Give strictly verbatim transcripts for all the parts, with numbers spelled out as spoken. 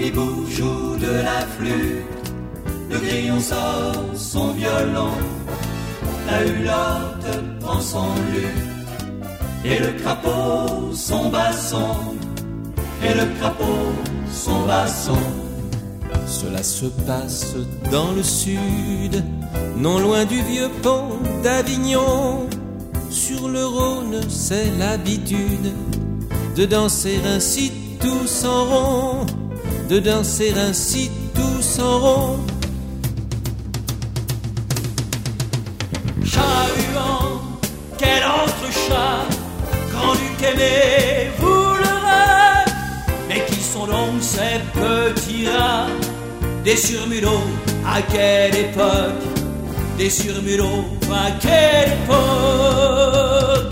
hibou joue de la flûte, le grillon sort son violon, la hulotte prend son luth, et le crapaud son basson, et le crapaud son basson. Cela se passe dans le sud, non loin du vieux pont d'Avignon. Sur le Rhône, c'est l'habitude de danser ainsi tous en rond, de danser ainsi tous en rond. Chat-huant, quel autre chat, grand-duc aimé, vous le rêve. Mais qui sont donc ces petits rats, des surmulots à quelle époque, des surmulots à quelle époque.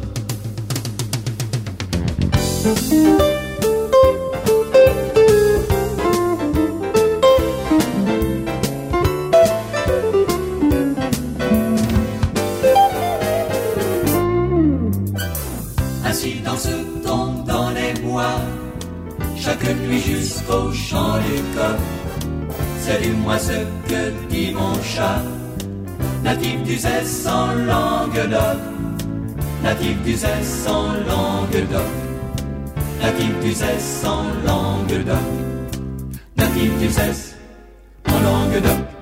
Ainsi danse-t-on dans les bois, chaque nuit jusqu'au chant du coq. C'est du moins ce que dit mon chat, natif du Zès en Languedoc, natif du Zès en Languedoc, natif du Zès en Languedoc, natif du Zès en Languedoc.